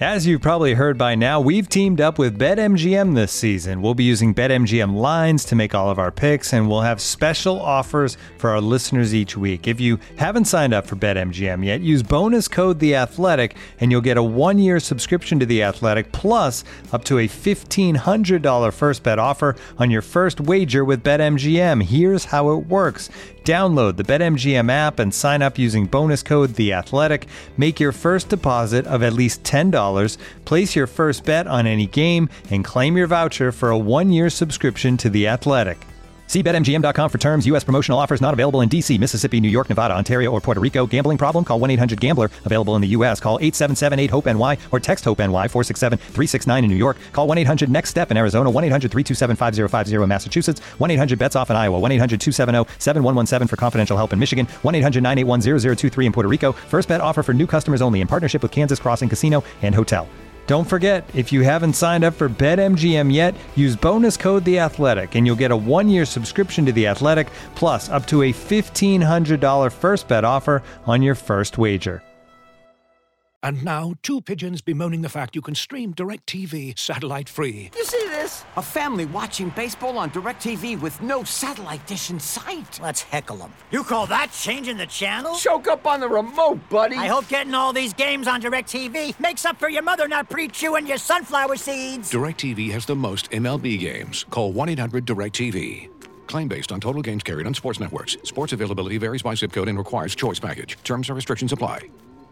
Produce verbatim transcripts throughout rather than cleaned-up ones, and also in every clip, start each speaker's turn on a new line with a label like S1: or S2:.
S1: As you've probably heard by now, we've teamed up with BetMGM this season. We'll be using BetMGM lines to make all of our picks, and we'll have special offers for our listeners each week. If you haven't signed up for BetMGM yet, use bonus code The Athletic, and you'll get a one-year subscription to The Athletic, plus up to a fifteen hundred dollars first bet offer on your first wager with BetMGM. Here's how it works. Download the BetMGM app and sign up using bonus code The Athletic. Make your first deposit of at least ten dollars, place your first bet on any game, and claim your voucher for a one-year subscription to The Athletic. See Bet M G M dot com for terms. U S promotional offers not available in D C, Mississippi, New York, Nevada, Ontario, or Puerto Rico. Gambling problem? Call one eight hundred gambler. Available in the U S. Call eight seven seven eight hope N Y or text HOPE-NY four six seven three six nine in New York. Call one eight hundred next step in Arizona. one eight hundred three two seven five zero five zero in Massachusetts. one eight hundred bets off in Iowa. one eight hundred two seven zero seven one one seven for confidential help in Michigan. one eight hundred nine eight one zero zero two three in Puerto Rico. First bet offer for new customers only in partnership with Kansas Crossing Casino and Hotel. Don't forget, if you haven't signed up for BetMGM yet, use bonus code The Athletic, and you'll get a one-year subscription to The Athletic, plus up to a fifteen hundred dollars first bet offer on your first wager.
S2: And now, two pigeons bemoaning the fact you can stream DirecTV satellite-free.
S3: You see this? A family watching baseball on DirecTV with no satellite dish in sight.
S4: Let's heckle them. You call that changing the channel?
S3: Choke up on the remote, buddy.
S4: I hope getting all these games on DirecTV makes up for your mother not pre-chewing your sunflower seeds.
S2: DirecTV has the most M L B games. Call one eight hundred direct T V. Claim based on total games carried on sports networks. Sports availability varies by zip code and requires choice package. Terms and restrictions apply.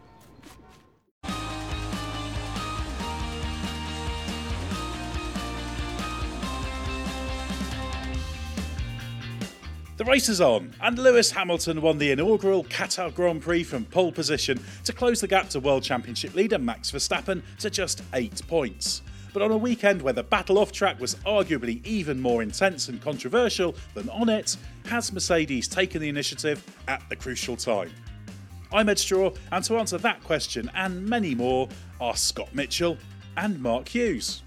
S5: The race is on, and Lewis Hamilton won the inaugural Qatar Grand Prix from pole position to close the gap to World Championship leader Max Verstappen to just eight points. But on a weekend where the battle off track was arguably even more intense and controversial than on it, has Mercedes taken the initiative at the crucial time? I'm Ed Straw, and to answer that question and many more are Scott Mitchell and Mark Hughes.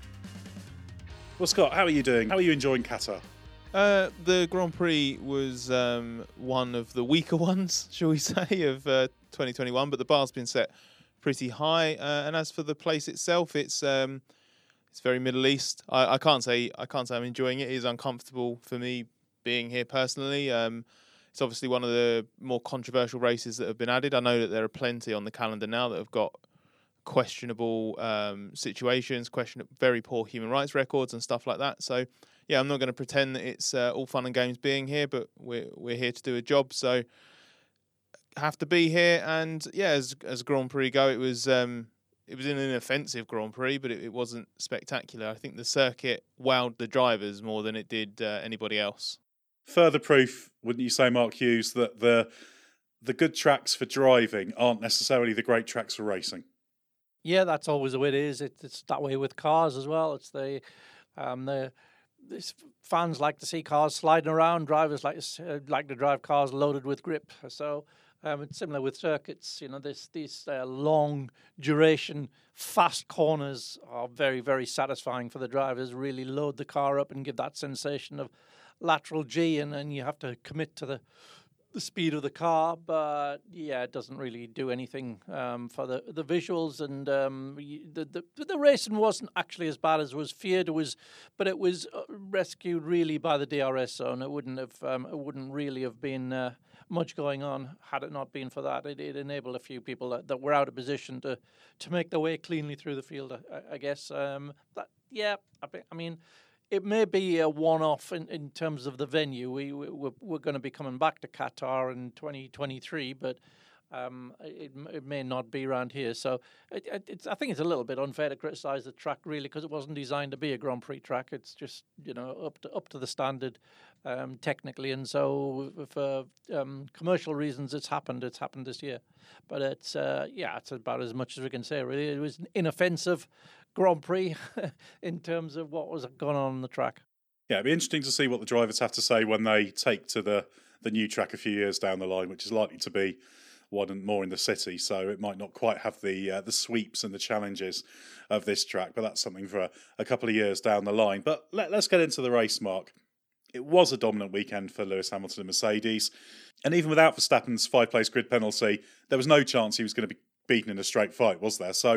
S5: Well, Scott, how are you doing? How are you enjoying Qatar?
S6: Uh, the Grand Prix was um, one of the weaker ones, shall we say, of uh, twenty twenty-one, but the bar's been set pretty high. Uh, and as for the place itself, it's um, it's very Middle East. I, I can't say I can't say I'm enjoying it. It is uncomfortable for me being here personally. Um, it's obviously one of the more controversial races that have been added. I know that there are plenty on the calendar now that have got questionable um, situations, question very poor human rights records and stuff like that. So. Yeah, I'm not going to pretend that it's uh, all fun and games being here, but we're we're here to do a job, so have to be here. And yeah, as as Grand Prix go, it was um, it was an inoffensive Grand Prix, but it, it wasn't spectacular. I think the circuit wowed the drivers more than it did uh, anybody else.
S5: Further proof, wouldn't you say, Mark Hughes, that the the good tracks for driving aren't necessarily the great tracks for racing?
S7: Yeah, that's always the way it is. It, it's that way with cars as well. It's the um, the This, fans like to see cars sliding around. Drivers like to, uh, like to drive cars loaded with grip. So um, it's similar with circuits. You know, this these uh, long duration, fast corners are very, very satisfying for the drivers. Really load the car up and give that sensation of lateral G, and then you have to commit to the the speed of the car, but yeah, it doesn't really do anything um, for the the visuals, and um, the, the the racing wasn't actually as bad as was feared. It was, but it was rescued really by the D R S zone. It wouldn't have um, it wouldn't really have been uh, much going on had it not been for that. It, it enabled a few people that, that were out of position to to make their way cleanly through the field. I, I guess. Um, that, yeah, I, I mean. It may be a one-off in, in terms of the venue. We, we we're, we're going to be coming back to Qatar in twenty twenty-three, but um, it it may not be around here. So it, it, it's I think it's a little bit unfair to criticise the track really, because it wasn't designed to be a Grand Prix track. It's just you know up to up to the standard um, technically, and so for um, commercial reasons, it's happened. It's happened this year, but it's uh, yeah, it's about as much as we can say really. It was inoffensive Grand Prix in terms of what was going on on the track.
S5: Yeah, it'd be interesting to see what the drivers have to say when they take to the, the new track a few years down the line, which is likely to be one and more in the city. So it might not quite have the uh, the sweeps and the challenges of this track, but that's something for a, a couple of years down the line. But let, let's get into the race, Mark. It was a dominant weekend for Lewis Hamilton and Mercedes. And even without Verstappen's five-place grid penalty, there was no chance he was going to be beaten in a straight fight, was there? So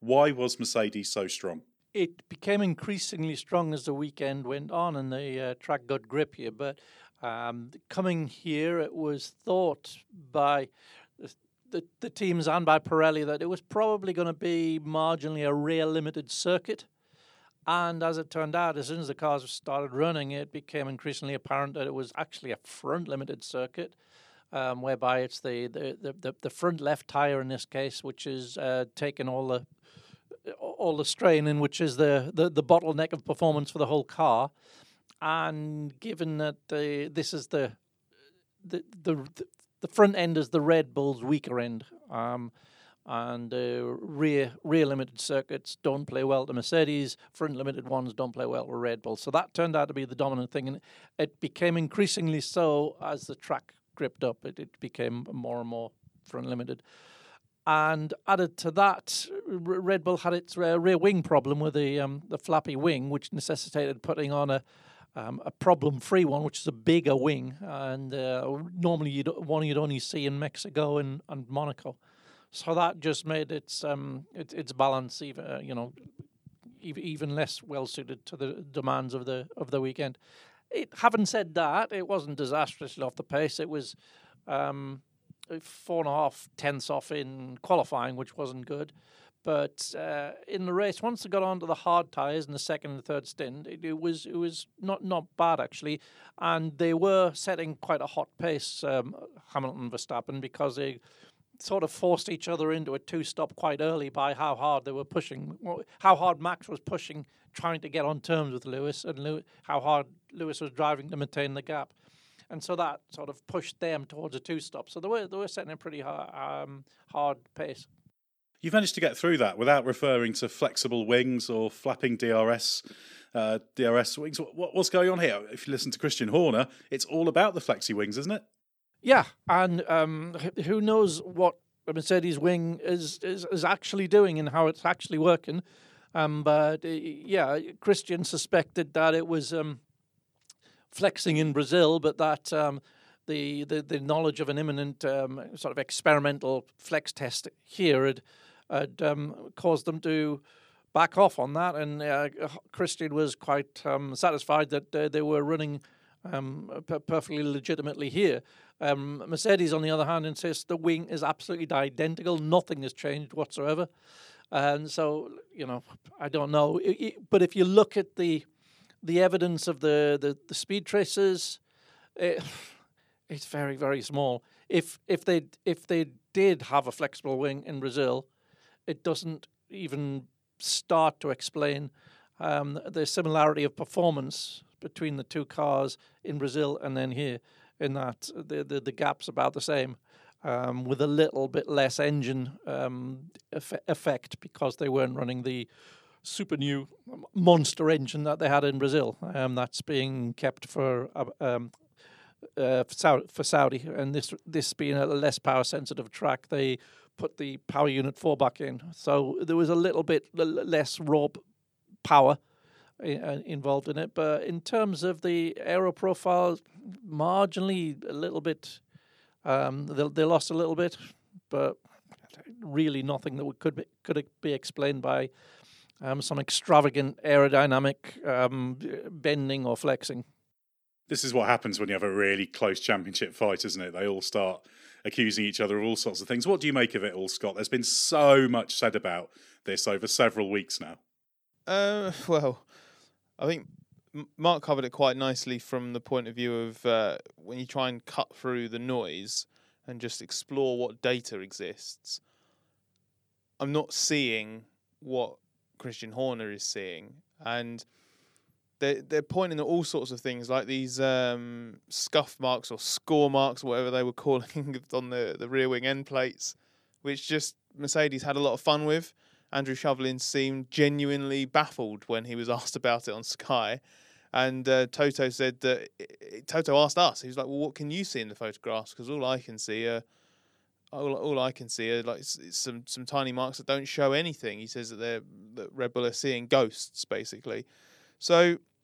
S5: Why was Mercedes so strong?
S7: It became increasingly strong as the weekend went on and the uh, track got grippier. But um, coming here, it was thought by the, the teams and by Pirelli that it was probably going to be marginally a rear limited circuit. And as it turned out, as soon as the cars started running, it became increasingly apparent that it was actually a front limited circuit, um, whereby it's the, the, the, the front left tyre in this case, which is uh, taking all the all the strain in, which is the, the, the bottleneck of performance for the whole car. And given that the, this is the, the the the front end is the Red Bull's weaker end, um, and uh, rear rear limited circuits don't play well to Mercedes, front limited ones don't play well to Red Bull. So that turned out to be the dominant thing, and it became increasingly so as the track gripped up. It, it became more and more front limited. And added to that, Red Bull had its uh, rear wing problem with the um, the flappy wing, which necessitated putting on a um, a problem-free one, which is a bigger wing, and uh, normally you'd, one you'd only see in Mexico and, and Monaco. So that just made its um, it, its balance even uh, you know even less well suited to the demands of the of the weekend. It, having said that, it wasn't disastrously off the pace. It was. Um, Four and a half tenths off in qualifying, which wasn't good. But uh, in the race, once they got onto the hard tyres in the second and third stint, it, it was it was not, not bad, actually. And they were setting quite a hot pace, um, Hamilton and Verstappen, because they sort of forced each other into a two-stop quite early by how hard they were pushing, how hard Max was pushing, trying to get on terms with Lewis, and Lewis, how hard Lewis was driving to maintain the gap. And so that sort of pushed them towards a two-stop. So they were, they were setting a pretty hard, um, hard pace.
S5: You've managed to get through that without referring to flexible wings or flapping D R S uh, D R S wings. What, what's going on here? If you listen to Christian Horner, it's all about the flexi wings, isn't it?
S7: Yeah, and um, who knows what a Mercedes wing is, is, is actually doing and how it's actually working. Um, but, uh, yeah, Christian suspected that it was... Um, flexing in Brazil, but that um, the, the the knowledge of an imminent um, sort of experimental flex test here had, had um, caused them to back off on that, and uh, Christian was quite um, satisfied that uh, they were running um, p- perfectly legitimately here. Um, Mercedes, on the other hand, insists the wing is absolutely identical, nothing has changed whatsoever, and so, you know, I don't know, it, it, but if you look at the The evidence of the, the, the speed traces, it, it's very, very small. If if they if they did have a flexible wing in Brazil, it doesn't even start to explain um, the similarity of performance between the two cars in Brazil and then here. In that the the, the gap's about the same, um, with a little bit less engine um, eff- effect because they weren't running the super new monster engine that they had in Brazil. Um, that's being kept for uh, um, uh, for, Saudi, for Saudi, and this this being a less power sensitive track, they put the power unit four back in. So there was a little bit less raw power uh, involved in it. But in terms of the aero profile, marginally a little bit, um, they, they lost a little bit, but really nothing that could be, could be explained by Um, some extravagant aerodynamic um, bending or flexing.
S5: This is what happens when you have a really close championship fight, isn't it? They all start accusing each other of all sorts of things. What do you make of it all, Scott? There's been so much said about this over several weeks now.
S6: Uh, well, I think Mark covered it quite nicely from the point of view of uh, when you try and cut through the noise and just explore what data exists. I'm not seeing what Christian Horner is seeing, and they're, they're pointing at all sorts of things like these um, scuff marks or score marks, whatever they were calling on the, the rear wing end plates, which just Mercedes had a lot of fun with. Andrew Shovlin seemed genuinely baffled when he was asked about it on Sky, and uh, Toto said that it, Toto asked us, he was like, well, what can you see in the photographs, because all I can see are All, all I can see are like some some tiny marks that don't show anything. He says that they're that Red Bull are seeing ghosts, basically. So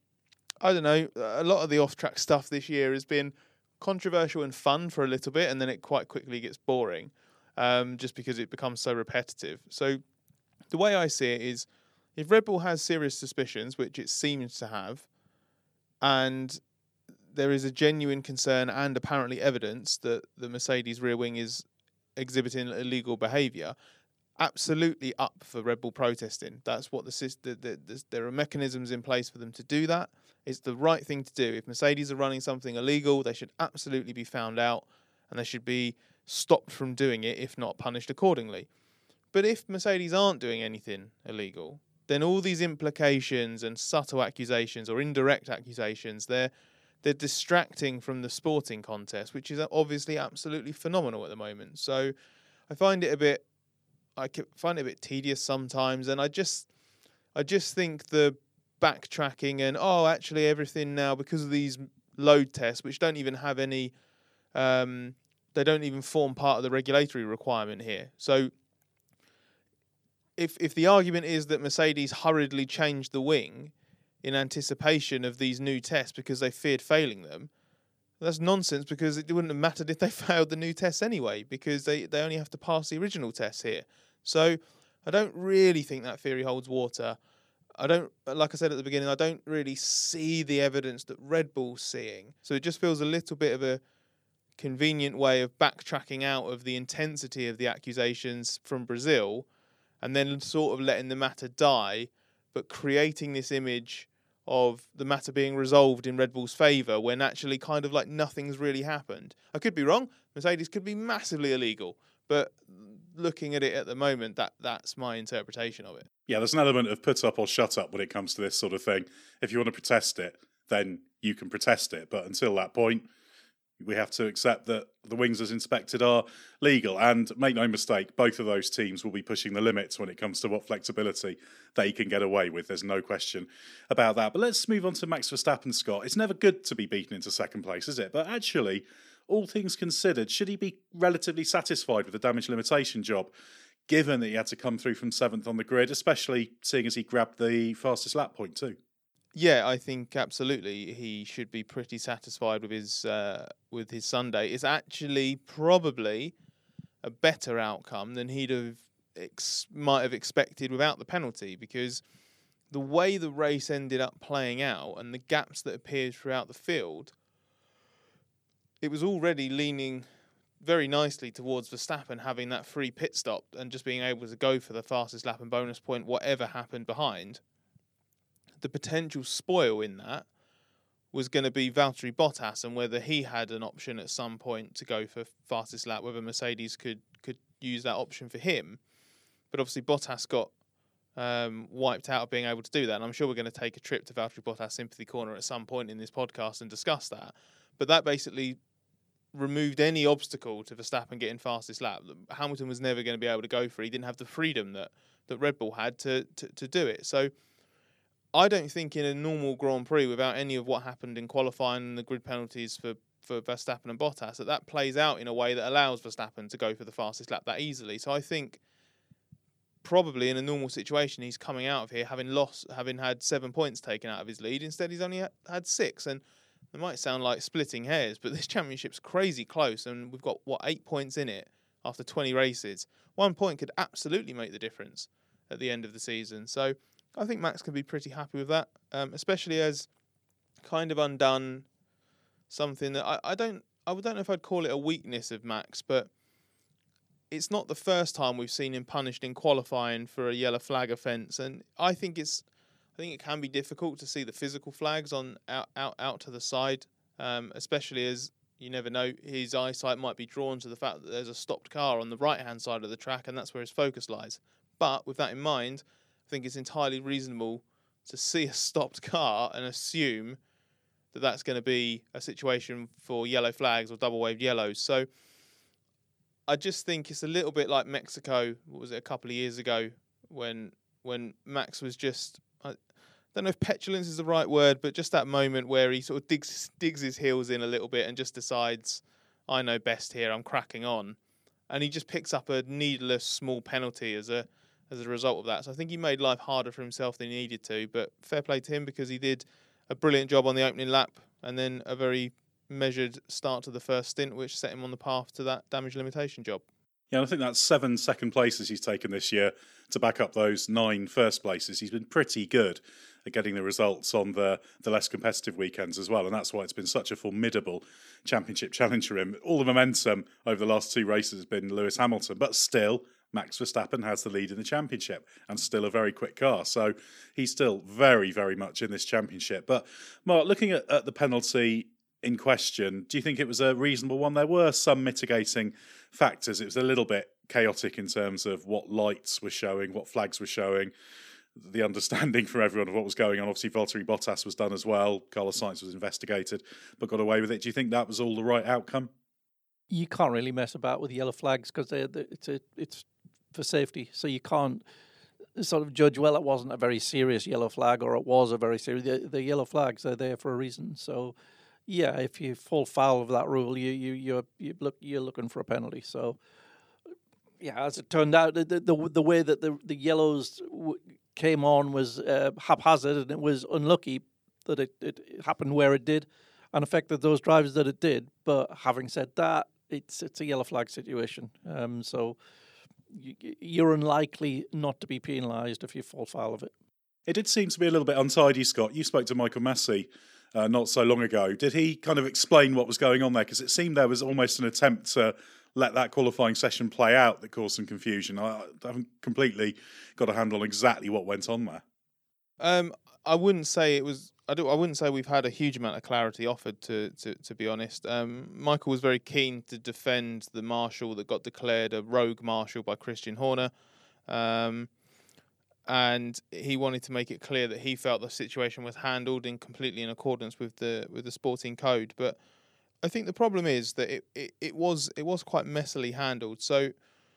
S6: I don't know. A lot of the off-track stuff this year has been controversial and fun for a little bit, and then it quite quickly gets boring, um, just because it becomes so repetitive. So the way I see it is, if Red Bull has serious suspicions, which it seems to have, and there is a genuine concern and apparently evidence that the Mercedes rear wing is exhibiting illegal behaviour, absolutely up for Red Bull protesting. That's what the system. The, the, there are mechanisms in place for them to do that. It's the right thing to do. If Mercedes are running something illegal, they should absolutely be found out, and they should be stopped from doing it, if not punished accordingly. But if Mercedes aren't doing anything illegal, then all these implications and subtle accusations or indirect accusations, they're they're distracting from the sporting contest, which is obviously absolutely phenomenal at the moment. So I find it a bit, I find it a bit tedious sometimes, and I just, I just think the backtracking and oh, actually everything now because of these load tests, which don't even have any, um, they don't even form part of the regulatory requirement here. So if if the argument is that Mercedes hurriedly changed the wing in anticipation of these new tests because they feared failing them, that's nonsense, because it wouldn't have mattered if they failed the new tests anyway, because they, they only have to pass the original tests here. So I don't really think that theory holds water. I don't, like I said at the beginning, I don't really see the evidence that Red Bull's seeing. So it just feels a little bit of a convenient way of backtracking out of the intensity of the accusations from Brazil and then sort of letting the matter die, but creating this image of the matter being resolved in Red Bull's favour when actually kind of like nothing's really happened. I could be wrong. Mercedes could be massively illegal, but looking at it at the moment, that that's my interpretation of it.
S5: Yeah, there's an element of put up or shut up when it comes to this sort of thing. If you want to protest it, then you can protest it. But until that point, we have to accept that the wings as inspected are legal. And make no mistake, both of those teams will be pushing the limits when it comes to what flexibility they can get away with. There's no question about that. But let's move on to Max Verstappen, Scott. It's never good to be beaten into second place, is it? But actually, all things considered, should he be relatively satisfied with the damage limitation job, given that he had to come through from seventh on the grid, especially seeing as he grabbed the fastest lap point too?
S6: Yeah, I think absolutely he should be pretty satisfied with his uh, with his Sunday. It's actually probably a better outcome than he'd have ex- might have expected without the penalty, because the way the race ended up playing out and the gaps that appeared throughout the field, it was already leaning very nicely towards Verstappen having that free pit stop and just being able to go for the fastest lap and bonus point, whatever happened behind. The potential spoil in that was going to be Valtteri Bottas, and whether he had an option at some point to go for fastest lap, whether Mercedes could could use that option for him. But obviously Bottas got um, wiped out of being able to do that, and I'm sure we're going to take a trip to Valtteri Bottas Sympathy Corner at some point in this podcast and discuss that. But that basically removed any obstacle to Verstappen getting fastest lap. Hamilton was never going to be able to go for it. He didn't have the freedom that, that Red Bull had to, to, to do it. So I don't think in a normal Grand Prix, without any of what happened in qualifying and the grid penalties for, for Verstappen and Bottas, that that plays out in a way that allows Verstappen to go for the fastest lap that easily. So I think probably in a normal situation, he's coming out of here having lost, having had seven points taken out of his lead. Instead, he's only had, had six. And it might sound like splitting hairs, but this championship's crazy close, and we've got, what, eight points in it after twenty races. One point could absolutely make the difference at the end of the season. So I think Max can be pretty happy with that, um, especially as kind of undone something that I, I don't I don't know if I'd call it a weakness of Max, but it's not the first time we've seen him punished in qualifying for a yellow flag offence, and I think it's I think it can be difficult to see the physical flags on out out, out to the side, um, especially as you never know, his eyesight might be drawn to the fact that there's a stopped car on the right hand side of the track, and that's where his focus lies. But with that in mind, I think it's entirely reasonable to see a stopped car and assume that that's going to be a situation for yellow flags or double waved yellows. So I just think it's a little bit like Mexico. What was it, a couple of years ago when when Max was just, I don't know if petulance is the right word, but just that moment where he sort of digs digs his heels in a little bit and just decides, I know best here, I'm cracking on. And he just picks up a needless small penalty as a as a result of that. So I think he made life harder for himself than he needed to, but fair play to him because he did a brilliant job on the opening lap and then a very measured start to the first stint, which set him on the path to that damage limitation job.
S5: Yeah, I think that's seven second places he's taken this year to back up those nine first places. He's been pretty good at getting the results on the, the less competitive weekends as well, and that's why it's been such a formidable championship challenge for him. All the momentum over the last two races has been Lewis Hamilton, but still, Max Verstappen has the lead in the championship and still a very quick car. So he's still very, very much in this championship. But Mark, looking at, at the penalty in question, do you think it was a reasonable one? There were some mitigating factors. It was a little bit chaotic in terms of what lights were showing, what flags were showing, the understanding for everyone of what was going on. Obviously, Valtteri Bottas was done as well. Carlos Sainz was investigated, but got away with it. Do you think that was all the right outcome?
S7: You can't really mess about with yellow flags because they, they, it's a, it's for safety. So you can't sort of judge, well, it wasn't a very serious yellow flag or it was a very serious. The, the yellow flags are there for a reason. So, yeah, if you fall foul of that rule, you you you're you look you're looking for a penalty. So, yeah, as it turned out, the the, the way that the the yellows w- came on was uh, haphazard, and it was unlucky that it, it happened where it did and affected those drivers that it did. But having said that, it's it's a yellow flag situation. Um, so you, you're unlikely not to be penalised if you fall foul of it.
S5: It did seem to be a little bit untidy, Scott. You spoke to Michael Massey uh, not so long ago. Did he kind of explain what was going on there? Because it seemed there was almost an attempt to let that qualifying session play out that caused some confusion. I haven't completely got a handle on exactly what went on there.
S6: Um, I wouldn't say it was. I don't. I wouldn't say we've had a huge amount of clarity offered. To to, to be honest, um, Michael was very keen to defend the marshal that got declared a rogue marshal by Christian Horner, um, and he wanted to make it clear that he felt the situation was handled in completely in accordance with the with the sporting code. But I think the problem is that it, it, it was it was quite messily handled. So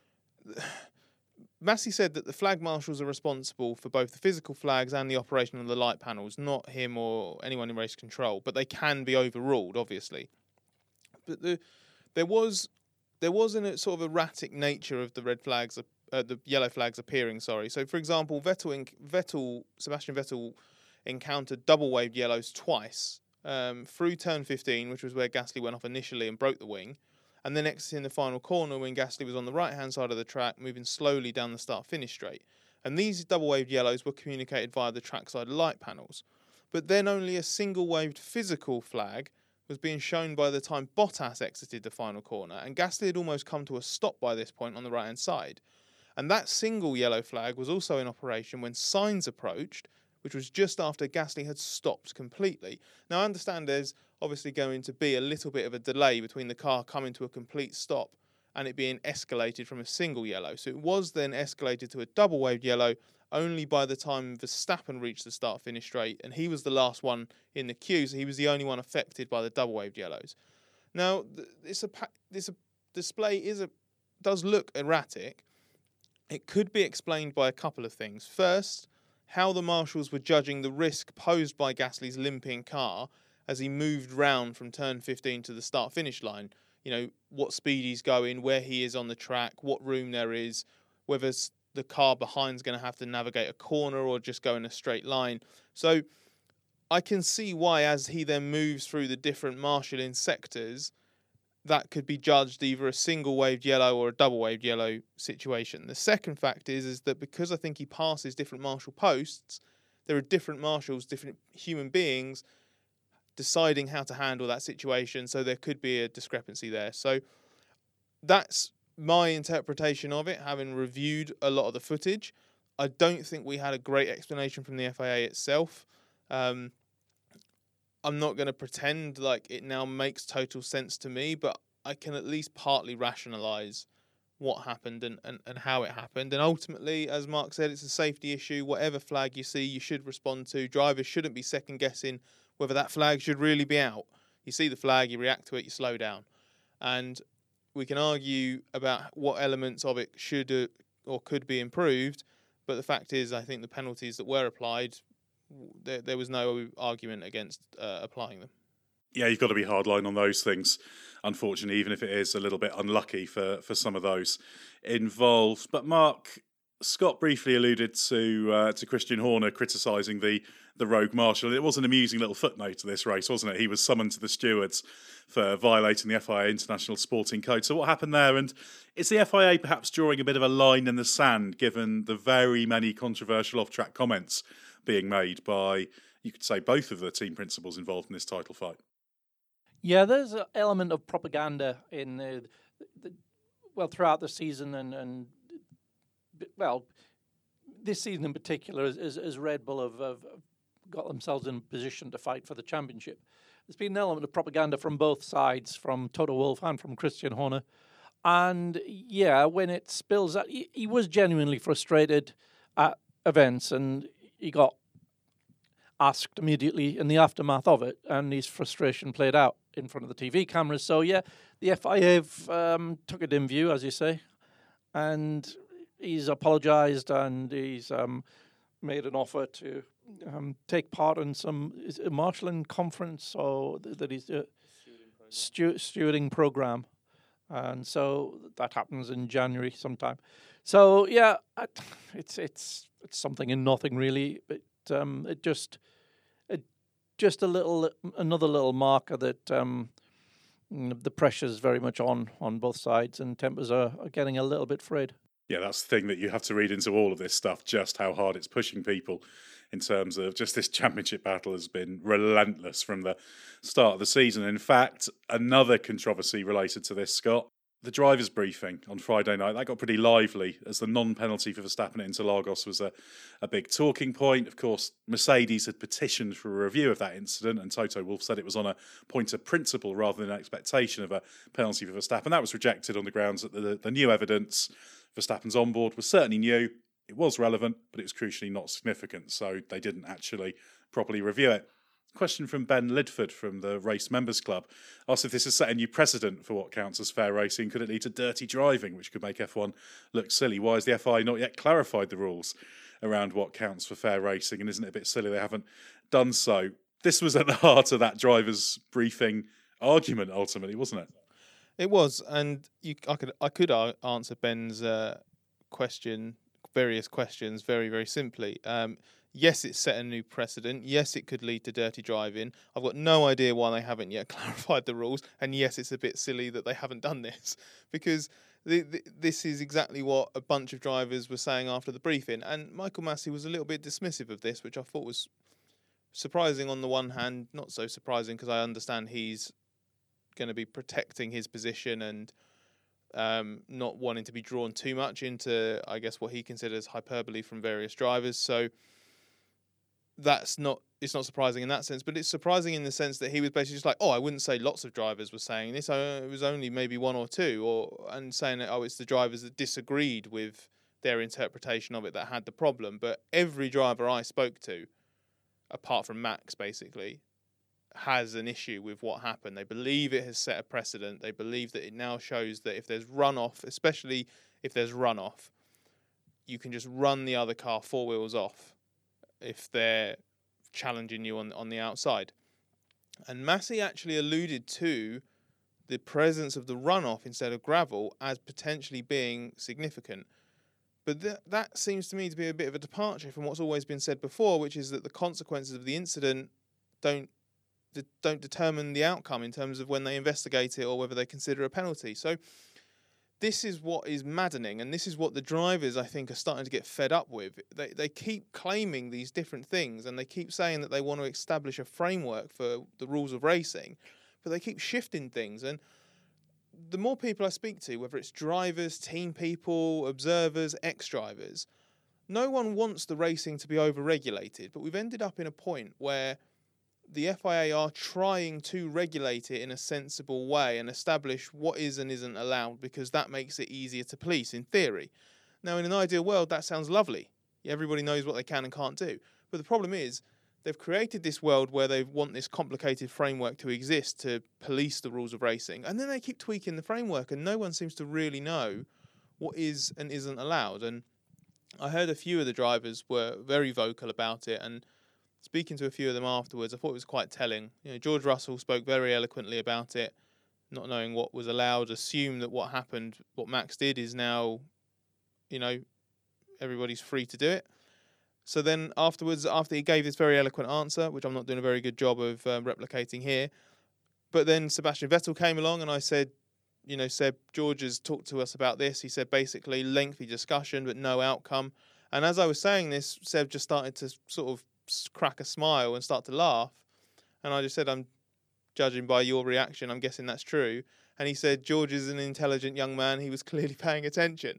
S6: Massey said that the flag marshals are responsible for both the physical flags and the operation of the light panels, not him or anyone in race control, but they can be overruled, obviously. But the, there was there was a sort of erratic nature of the red flags, uh, the yellow flags appearing. Sorry. So, for example, Vettel, Vettel, Sebastian Vettel encountered double waved yellows twice um, through turn fifteen, which was where Gasly went off initially and broke the wing. And then exiting the final corner when Gasly was on the right-hand side of the track, moving slowly down the start-finish straight. And these double-waved yellows were communicated via the trackside light panels. But then only a single-waved physical flag was being shown by the time Bottas exited the final corner, and Gasly had almost come to a stop by this point on the right-hand side. And that single yellow flag was also in operation when Sainz approached, which was just after Gasly had stopped completely. Now, I understand there's obviously going to be a little bit of a delay between the car coming to a complete stop and it being escalated from a single yellow. So it was then escalated to a double-waved yellow only by the time Verstappen reached the start-finish straight, and he was the last one in the queue, so he was the only one affected by the double-waved yellows. Now, this, a, this a display is a, does look erratic. It could be explained by a couple of things. First, how the marshals were judging the risk posed by Gasly's limping car as he moved round from turn fifteen to the start-finish line. You know, what speed he's going, where he is on the track, what room there is, whether the car behind's going to have to navigate a corner or just go in a straight line. So I can see why, as he then moves through the different marshalling sectors, that could be judged either a single-waved yellow or a double-waved yellow situation. The second fact is, is that because I think he passes different marshal posts, there are different marshals, different human beings deciding how to handle that situation, so there could be a discrepancy there. So that's my interpretation of it, having reviewed a lot of the footage. I don't think we had a great explanation from the F I A itself. Um, I'm not going to pretend like it now makes total sense to me, but I can at least partly rationalise what happened and, and, and how it happened. And ultimately, as Mark said, it's a safety issue. Whatever flag you see, you should respond to. Drivers shouldn't be second-guessing whether that flag should really be out. You see the flag, you react to it, you slow down. And we can argue about what elements of it should uh, or could be improved, but the fact is, I think the penalties that were applied, there, there was no argument against uh, applying them.
S5: Yeah, you've got to be hardline on those things, unfortunately, even if it is a little bit unlucky for, for some of those involved. But Mark, Scott briefly alluded to uh, to Christian Horner criticising the the rogue marshal. It was an amusing little footnote to this race, wasn't it? He was summoned to the stewards for violating the F I A International Sporting Code. So what happened there? And is the F I A perhaps drawing a bit of a line in the sand, given the very many controversial off-track comments being made by, you could say, both of the team principals involved in this title fight?
S7: Yeah, there's an element of propaganda in the, the well throughout the season and and. Well, this season in particular, as, as, as Red Bull have, have got themselves in position to fight for the championship, there's been an element of propaganda from both sides, from Toto Wolff and from Christian Horner. And yeah, when it spills out, he, he was genuinely frustrated at events, and he got asked immediately in the aftermath of it, and his frustration played out in front of the T V cameras. So yeah, the F I A have um, took it in view, as you say, and he's apologised, and he's um, made an offer to um, take part in some is it a marshalling conference or th- that he's a stew- stewarding program, and so that happens in January sometime. So yeah, it's it's it's something in nothing really, but um, it just it just a little another little marker that um, the pressure is very much on on both sides, and tempers are, are getting a little bit frayed.
S5: Yeah, that's the thing that you have to read into all of this stuff, just how hard it's pushing people in terms of just this championship battle has been relentless from the start of the season. In fact, another controversy related to this, Scott, the drivers' briefing on Friday night, that got pretty lively as the non-penalty for Verstappen at Interlagos was a, a big talking point. Of course, Mercedes had petitioned for a review of that incident, and Toto Wolff said it was on a point of principle rather than an expectation of a penalty for Verstappen. That was rejected on the grounds that the, the new evidence Verstappen's onboard was certainly new. It was relevant, but it was crucially not significant, so they didn't actually properly review it. Question from Ben Lidford from the Race Members Club asked if this has set a new precedent for what counts as fair racing. Could it lead to dirty driving, which could make F one look silly? Why has the F I A not yet clarified the rules around what counts for fair racing? And isn't it a bit silly they haven't done so? This was at the heart of that drivers' briefing argument, ultimately, wasn't it?
S6: It was, and you, I could I could answer Ben's uh, question, various questions, very very simply. Um, yes, it set a new precedent. Yes, it could lead to dirty driving. I've got no idea why they haven't yet clarified the rules. And yes, it's a bit silly that they haven't done this, because the, the, this is exactly what a bunch of drivers were saying after the briefing. And Michael Massey was a little bit dismissive of this, which I thought was surprising on the one hand, not so surprising because I understand he's going to be protecting his position and um, not wanting to be drawn too much into, I guess, what he considers hyperbole from various drivers. So that's not, it's not surprising in that sense, but it's surprising in the sense that he was basically just like, oh, I wouldn't say lots of drivers were saying this. It was only maybe one or two, or and saying that, oh, it's the drivers that disagreed with their interpretation of it that had the problem. But every driver I spoke to, apart from Max, basically, has an issue with what happened. They believe it has set a precedent. They believe that it now shows that if there's runoff, especially if there's runoff, you can just run the other car four wheels off if they're challenging you on, on the outside. And Massey actually alluded to the presence of the runoff instead of gravel as potentially being significant. But th- that seems to me to be a bit of a departure from what's always been said before, which is that the consequences of the incident don't don't determine the outcome in terms of when they investigate it or whether they consider a penalty. So this is what is maddening, and this is what the drivers, I think, are starting to get fed up with. They they keep claiming these different things, and they keep saying that they want to establish a framework for the rules of racing, but they keep shifting things. And the more people I speak to, whether it's drivers, team people, observers, ex-drivers, no one wants the racing to be over-regulated, but we've ended up in a point where the F I A are trying to regulate it in a sensible way and establish what is and isn't allowed, because that makes it easier to police, in theory. Now, in an ideal world, that sounds lovely. Everybody knows what they can and can't do. But the problem is, they've created this world where they want this complicated framework to exist to police the rules of racing, and then they keep tweaking the framework, and no one seems to really know what is and isn't allowed. And I heard a few of the drivers were very vocal about it, and speaking to a few of them afterwards, I thought it was quite telling. You know, George Russell spoke very eloquently about it, not knowing what was allowed, assumed that what happened, what Max did, is now, you know, everybody's free to do it. So then afterwards, after he gave this very eloquent answer, which I'm not doing a very good job of um, replicating here, but then Sebastian Vettel came along and I said, you know, Seb, George has talked to us about this. He said basically lengthy discussion, but no outcome. And as I was saying this, Seb just started to sort of crack a smile and start to laugh. And I just said, I'm judging by your reaction, I'm guessing that's true. And he said, George is an intelligent young man. He was clearly paying attention.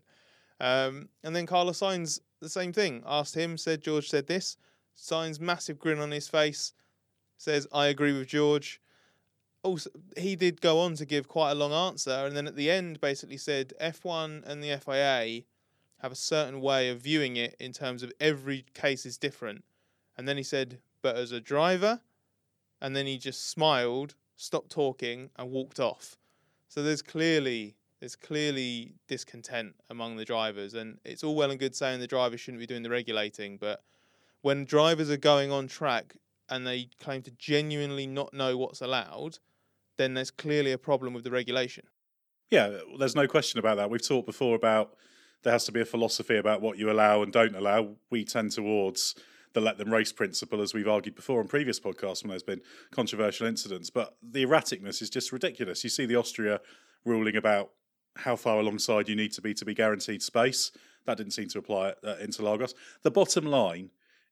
S6: Um, and then Carlos Sainz, the same thing. Asked him, said George said this. Sainz, massive grin on his face, says, I agree with George. Also, he did go on to give quite a long answer. And then at the end basically said F one and the F I A have a certain way of viewing it in terms of every case is different. And then he said, but as a driver, and then he just smiled, stopped talking and walked off. So there's clearly there's clearly discontent among the drivers, and it's all well and good saying the drivers shouldn't be doing the regulating, but when drivers are going on track and they claim to genuinely not know what's allowed, then there's clearly a problem with the regulation.
S5: Yeah, there's no question about that. We've talked before about there has to be a philosophy about what you allow and don't allow. We tend towards the let them race principle, as we've argued before on previous podcasts when there's been controversial incidents. But the erraticness is just ridiculous. You see the Austria ruling about how far alongside you need to be to be guaranteed space. That didn't seem to apply at uh, Interlagos. The bottom line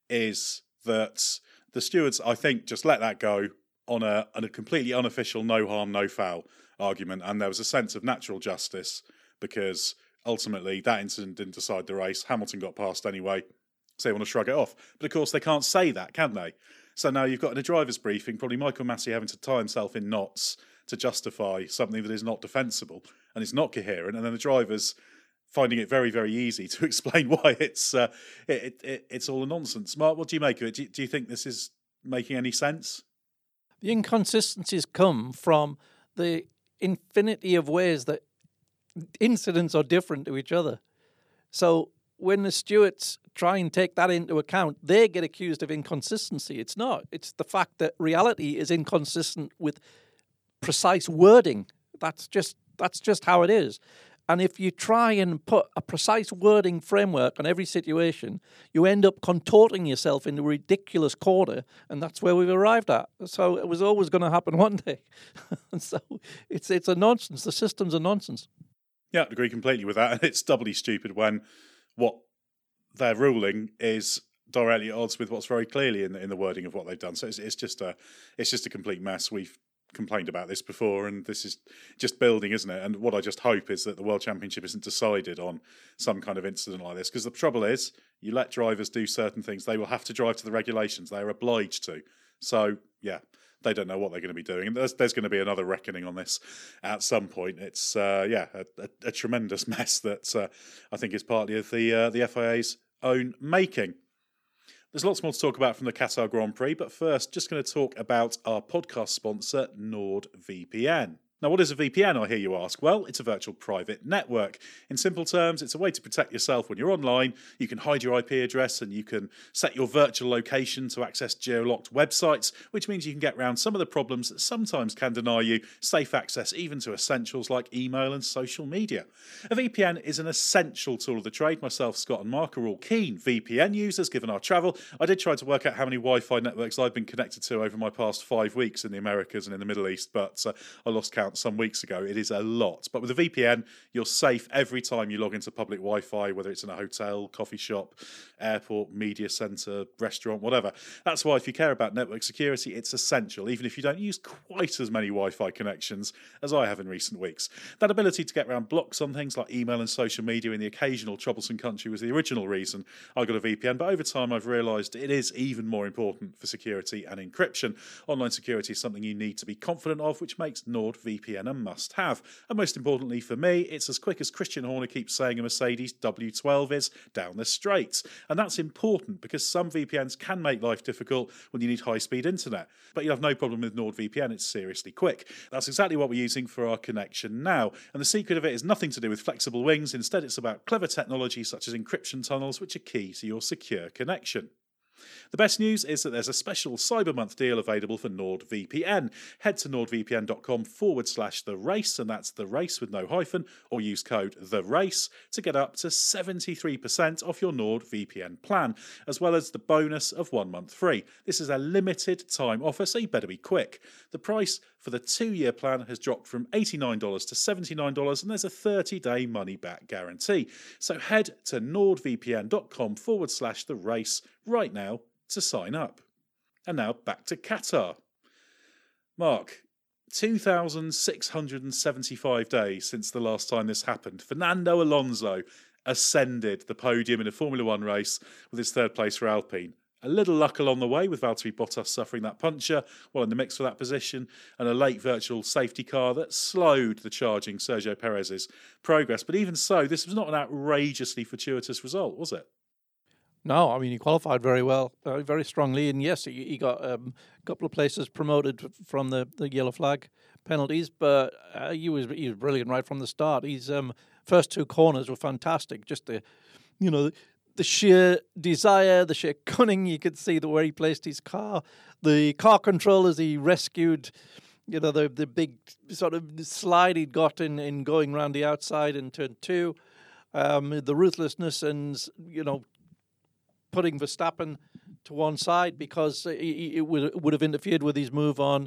S5: is that the stewards, I think, just let that go on a, on a completely unofficial no harm, no foul argument. And there was a sense of natural justice because ultimately that incident didn't decide the race. Hamilton got past anyway, so they want to shrug it off. But of course they can't say that, can they? So now you've got in a driver's briefing probably Michael Massey having to tie himself in knots to justify something that is not defensible and it's not coherent, and then the drivers finding it very, very easy to explain why it's uh, it, it, it's all a nonsense. Mark, what do you make of it? Do you, do you think this is making any sense?
S7: The inconsistencies come from the infinity of ways that incidents are different to each other. So when the stewards try and take that into account, they get accused of inconsistency. It's not. It's the fact that reality is inconsistent with precise wording. That's just that's just how it is. And if you try and put a precise wording framework on every situation, you end up contorting yourself into a ridiculous corner, and that's where we've arrived at. So it was always going to happen one day. So it's it's a nonsense. The system's a nonsense.
S5: Yeah, I agree completely with that. And it's doubly stupid when what they're ruling is directly at odds with what's very clearly in the, in the wording of what they've done. So it's, it's just a it's just a complete mess. We've complained about this before, and this is just building, isn't it? And what I just hope is that the World Championship isn't decided on some kind of incident like this, because the trouble is, you let drivers do certain things, they will have to drive to the regulations. They are obliged to. So, yeah, they don't know what they're going to be doing. And there's, there's going to be another reckoning on this at some point. It's, uh, yeah, a, a, a tremendous mess that uh, I think is partly of the, uh, the F I A's own making. There's lots more to talk about from the Qatar Grand Prix, but first, just going to talk about our podcast sponsor, NordVPN. Now, what is a V P N, I hear you ask? Well, it's a virtual private network. In simple terms, it's a way to protect yourself when you're online. You can hide your I P address and you can set your virtual location to access geo-locked websites, which means you can get around some of the problems that sometimes can deny you safe access even to essentials like email and social media. A V P N is an essential tool of the trade. Myself, Scott and Mark are all keen V P N users given our travel. I did try to work out how many Wi-Fi networks I've been connected to over my past five weeks in the Americas and in the Middle East, but uh, I lost count some weeks ago. It is a lot. But with a V P N, you're safe every time you log into public Wi-Fi, whether it's in a hotel, coffee shop, airport, media centre, restaurant, whatever. That's why if you care about network security, it's essential, even if you don't use quite as many Wi-Fi connections as I have in recent weeks. That ability to get around blocks on things like email and social media in the occasional troublesome country was the original reason I got a V P N, but over time I've realised it is even more important for security and encryption. Online security is something you need to be confident of, which makes NordVPN a must-have. And most importantly for me, it's as quick as Christian Horner keeps saying a Mercedes W twelve is down the straight. And that's important because some V P Ns can make life difficult when you need high-speed internet. But you'll have no problem with NordVPN, it's seriously quick. That's exactly what we're using for our connection now. And the secret of it is nothing to do with flexible wings. Instead, it's about clever technology such as encryption tunnels, which are key to your secure connection. The best news is that there's a special Cyber Month deal available for NordVPN. Head to nordvpn.com forward slash the race, and that's the race with no hyphen, or use code the race to get up to seventy-three percent off your NordVPN plan, as well as the bonus of one month free. This is a limited time offer, so you better be quick. The price for the two-year plan has dropped from eighty-nine dollars to seventy-nine dollars, and there's a thirty-day money-back guarantee. So head to nordvpn.com forward slash the race right now to sign up. And now back to Qatar. Mark, two thousand six hundred seventy-five days since the last time this happened. Fernando Alonso ascended the podium in a Formula One race with his third place for Alpine. A little luck along the way with Valtteri Bottas suffering that puncture while in the mix for that position, and a late virtual safety car that slowed the charging Sergio Perez's progress. But even so, this was not an outrageously fortuitous result, was it?
S7: No, I mean, he qualified very well, uh, very strongly. And yes, he, he got um, a couple of places promoted from the, the yellow flag penalties, but uh, he was he was brilliant right from the start. His um, first two corners were fantastic. Just the, you know, the sheer desire, the sheer cunning. You could see the where he placed his car, the car control as he rescued, you know, the the big sort of slide he'd got in, in going around the outside in turn two, um, the ruthlessness and, you know, putting Verstappen to one side because it would would have interfered with his move on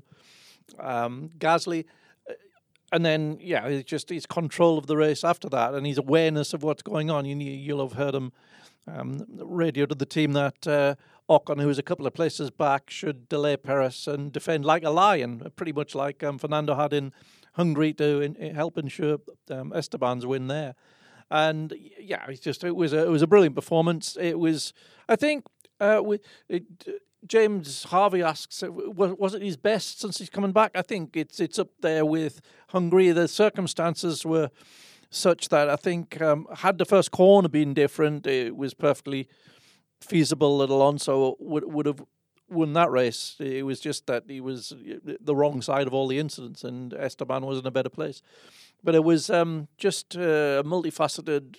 S7: um, Gasly. And then, yeah, it's just his control of the race after that and his awareness of what's going on. You, you'll have heard him um, radio to the team that uh, Ocon, who was a couple of places back, should delay Perez and defend like a lion, pretty much like um, Fernando had in Hungary to in, help ensure um, Esteban's win there. And yeah, it's just it was a, it was a brilliant performance. It was, I think, uh, we, it, James Harvey asks, was, was it his best since he's coming back? I think it's it's up there with Hungary. The circumstances were such that I think um, had the first corner been different, it was perfectly feasible that Alonso would would have won that race. It was just that he was the wrong side of all the incidents, and Esteban was in a better place. But it was um, just a multifaceted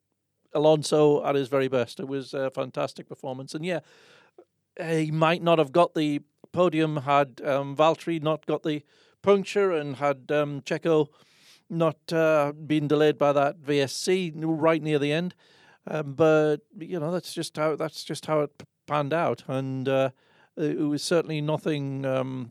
S7: Alonso at his very best. It was a fantastic performance. And yeah, he might not have got the podium had um, Valtteri not got the puncture and had um, Checo not uh, been delayed by that V S C right near the end. Um, but, you know, that's just how that's just how it panned out. And uh, it was certainly nothing... Um,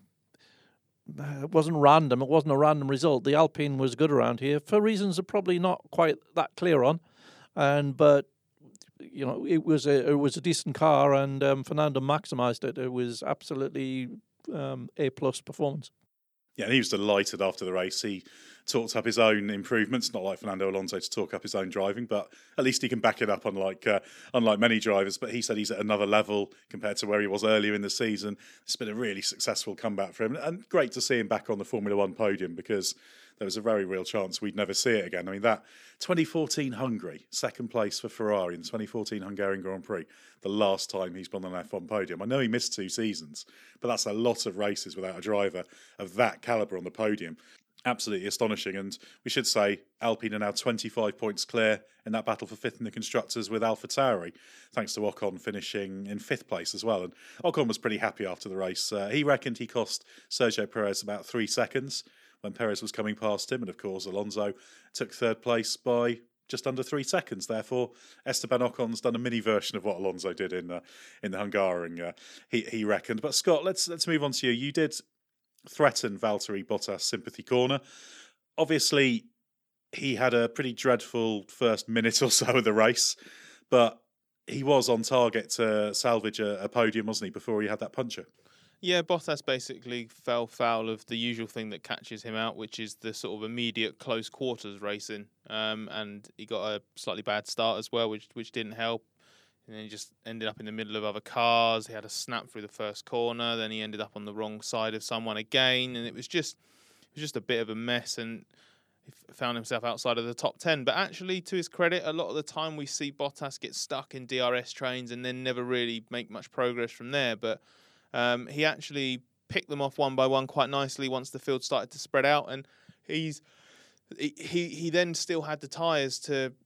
S7: It wasn't random. It wasn't a random result. The Alpine was good around here for reasons that probably not quite that clear on, and but you know it was a it was a decent car, and um, Fernando maximised it. It was absolutely um, A plus performance.
S5: Yeah, and he was delighted after the race. He talked up his own improvements, not like Fernando Alonso to talk up his own driving, but at least he can back it up, unlike uh, unlike many drivers. But he said he's at another level compared to where he was earlier in the season. It's been a really successful comeback for him, and great to see him back on the Formula One podium because there was a very real chance we'd never see it again. I mean, that twenty fourteen Hungary, second place for Ferrari in the twenty fourteen Hungarian Grand Prix, the last time he's been on an F one podium. I know he missed two seasons, but that's a lot of races without a driver of that calibre on the podium. Absolutely astonishing. And we should say Alpine are now twenty-five points clear in that battle for fifth in the Constructors with AlphaTauri, thanks to Ocon finishing in fifth place as well. And Ocon was pretty happy after the race. Uh, he reckoned he cost Sergio Perez about three seconds when Perez was coming past him. And of course, Alonso took third place by just under three seconds. Therefore, Esteban Ocon's done a mini version of what Alonso did in uh, in the Hungarian, uh, he, he reckoned. But Scott, let's let's move on to you. You did threaten Valtteri Bottas' sympathy corner. Obviously, he had a pretty dreadful first minute or so of the race, but he was on target to salvage a, a podium, wasn't he, before he had that puncture?
S6: Yeah, Bottas basically fell foul of the usual thing that catches him out, which is the sort of immediate close quarters racing. Um, and he got a slightly bad start as well, which which didn't help. And then he just ended up in the middle of other cars. He had a snap through the first corner. Then he ended up on the wrong side of someone again. And it was just it was just a bit of a mess. And he found himself outside of the top ten. But actually, to his credit, a lot of the time we see Bottas get stuck in D R S trains and then never really make much progress from there. But um, he actually picked them off one by one quite nicely once the field started to spread out. And he's he he then still had the tyres to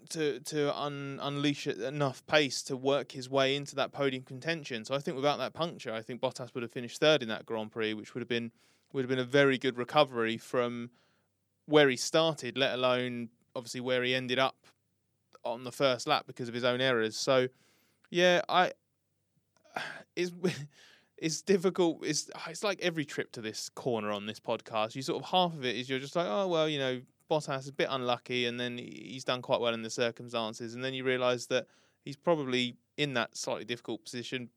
S6: to to un, unleash enough pace to work his way into that podium contention. So I think without that puncture, I think Bottas would have finished third in that Grand Prix, which would have been would have been a very good recovery from where he started, let alone obviously where he ended up on the first lap because of his own errors. So yeah, I it's it's difficult. It's it's like every trip to this corner on this podcast. You sort of half of it is you're just like, oh well, you know, Bottas is a bit unlucky, and then he's done quite well in the circumstances, and then you realise that he's probably in that slightly difficult position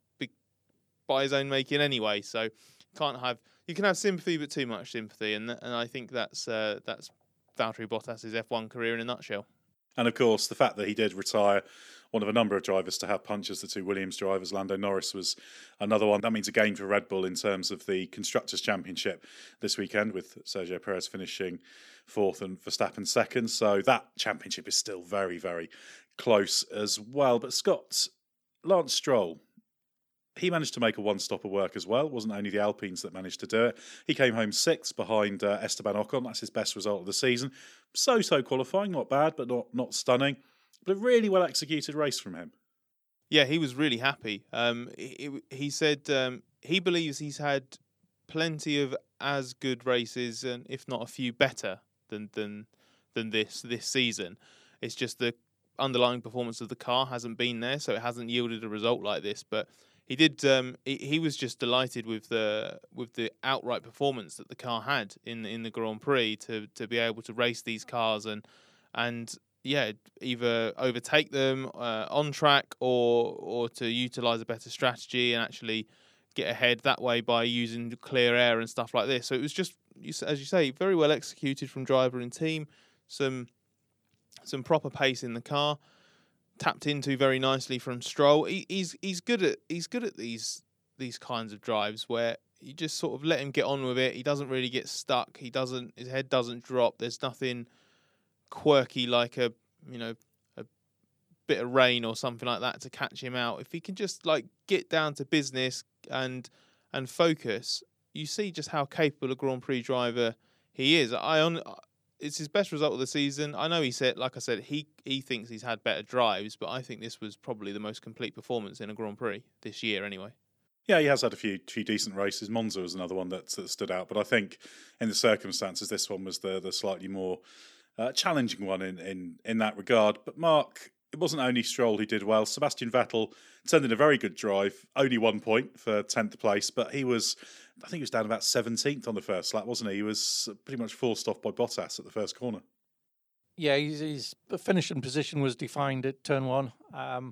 S6: by his own making anyway. So can't have you can have sympathy, but too much sympathy, and and I think that's uh, that's Valtteri Bottas's F one career in a nutshell.
S5: And of course, the fact that he did retire one of a number of drivers to have punches, the two Williams drivers, Lando Norris was another one. That means a gain for Red Bull in terms of the Constructors' Championship this weekend, with Sergio Perez finishing fourth and Verstappen second. So that championship is still very, very close as well. But Scott, Lance Stroll, he managed to make a one-stopper work as well. It wasn't only the Alpines that managed to do it. He came home sixth behind uh, Esteban Ocon. That's his best result of the season. So-so qualifying, not bad, but not not stunning. But a really well-executed race from him.
S6: Yeah, he was really happy. Um, he, he said um, he believes he's had plenty of as good races, and if not a few better than than than this this season. It's just the underlying performance of the car hasn't been there, so it hasn't yielded a result like this. But he did. Um, he, he was just delighted with the with the outright performance that the car had in in the Grand Prix to to be able to race these cars and and. Yeah, either overtake them uh, on track or or to utilise a better strategy and actually get ahead that way by using clear air and stuff like this. So it was just, as you say, very well executed from driver and team. Some some proper pace in the car, tapped into very nicely from Stroll. He, he's he's good at he's good at these these kinds of drives where you just sort of let him get on with it. He doesn't really get stuck. He doesn't his head doesn't drop. There's nothing quirky like a you know a bit of rain or something like that to catch him out. If he can just like get down to business and and focus, you see just how capable a Grand Prix driver he is. I on it's his best result of the season. I know he said, like I said, he he thinks he's had better drives, but I think this was probably the most complete performance in a Grand Prix this year anyway.
S5: Yeah, he has had a few few decent races. Monza was another one that, that stood out, but I think in the circumstances, this one was the the slightly more Uh, challenging one in, in, in that regard. But Mark, it wasn't only Stroll who did well. Sebastian Vettel turned in a very good drive, only one point for tenth place, but he was, I think he was down about seventeenth on the first lap, wasn't he? He was pretty much forced off by Bottas at the first corner.
S7: Yeah, his, his finishing position was defined at turn one, um,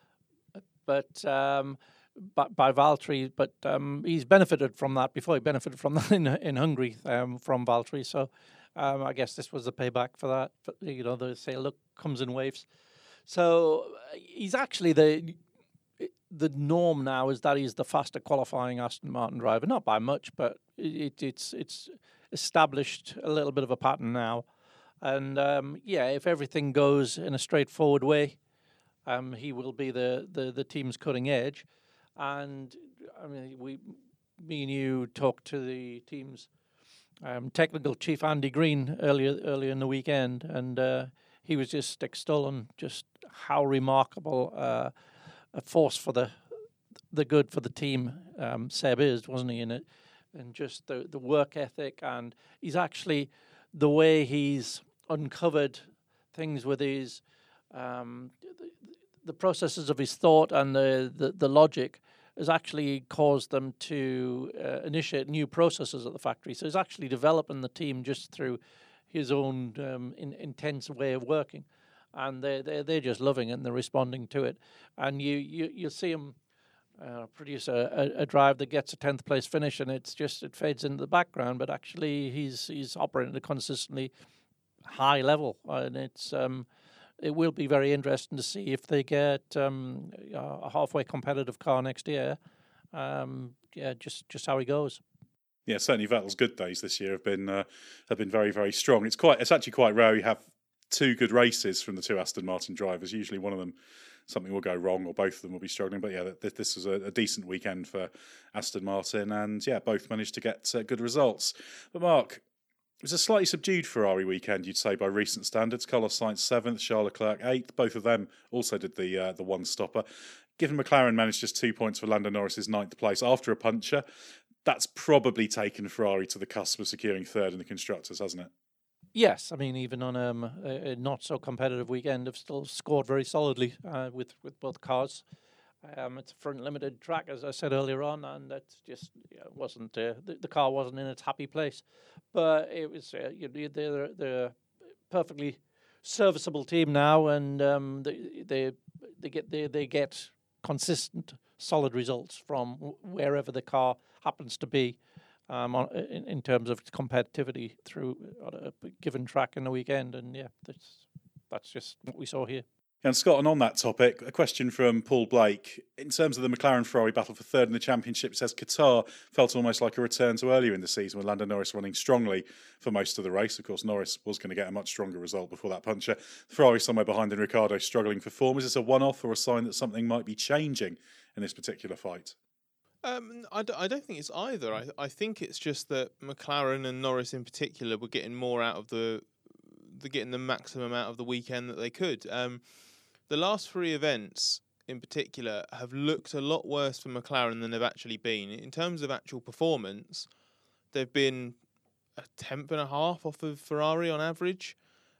S7: but um, by, by Valtteri, but um, he's benefited from that before. He benefited from that in, in Hungary um, from Valtteri, so Um, I guess this was the payback for that. But, you know, they say, look, comes in waves. So he's actually the the norm now is that he's the faster qualifying Aston Martin driver. Not by much, but it, it's it's established a little bit of a pattern now. And, um, yeah, if everything goes in a straightforward way, um, he will be the, the, the team's cutting edge. And, I mean, we, me and you talked to the team's Um, technical chief Andy Green earlier earlier in the weekend, and uh, he was just extolling just how remarkable uh, a force for the the good for the team um, Seb is, wasn't he? In it, and just the the work ethic, and he's actually the way he's uncovered things with his um, the, the processes of his thought and the the, the logic has actually caused them to uh, initiate new processes at the factory. So he's actually developing the team just through his own um, in, intense way of working. And they're, they're, they're just loving it and they're responding to it. And you, you, you'll see him uh, produce a, a, a drive that gets a tenth place finish, and it's just, it fades into the background, but actually he's he's operating at a consistently high level. And it's um, it will be very interesting to see if they get um, a halfway competitive car next year. Um, yeah, just, just how he goes.
S5: Yeah, certainly Vettel's good days this year have been uh, have been very, very strong. It's quite it's actually quite rare you have two good races from the two Aston Martin drivers. Usually one of them, something will go wrong or both of them will be struggling. But yeah, th- this was a, a decent weekend for Aston Martin, and yeah, both managed to get uh, good results. But Mark, It was a slightly subdued Ferrari weekend, you'd say, by recent standards. Carlos Sainz seventh, Charles Leclerc eighth. Both of them also did the uh, the one-stopper. Given McLaren managed just two points for Lando Norris's ninth place after a puncher, that's probably taken Ferrari to the cusp of securing third in the Constructors, hasn't it?
S7: Yes, I mean, even on um, a, a not-so-competitive weekend, they've still scored very solidly uh, with, with both cars. Um, it's a front-limited track, as I said earlier on, and that just you know, wasn't uh, the, the car wasn't in its happy place. But it was uh, you know, they're they're a perfectly serviceable team now, and um, they they they get they, they get consistent, solid results from wherever the car happens to be. Um, on, in, in terms of competitivity through on a given track in the weekend, and yeah, that's that's just what we saw here.
S5: And Scott, and on that topic, a question from Paul Blake. In terms of the McLaren-Ferrari battle for third in the championship, it says Qatar felt almost like a return to earlier in the season with Lando Norris running strongly for most of the race. Of course, Norris was going to get a much stronger result before that puncher. Ferrari somewhere behind and Ricciardo struggling for form. Is this a one-off or a sign that something might be changing in this particular fight?
S6: Um, I, d- I don't think it's either. I, I think it's just that McLaren and Norris in particular were getting more out of the, the getting the maximum out of the weekend that they could. Um, the last three events in particular have looked a lot worse for McLaren than they've actually been. In terms of actual performance, they've been a tenth and a half off of Ferrari on average.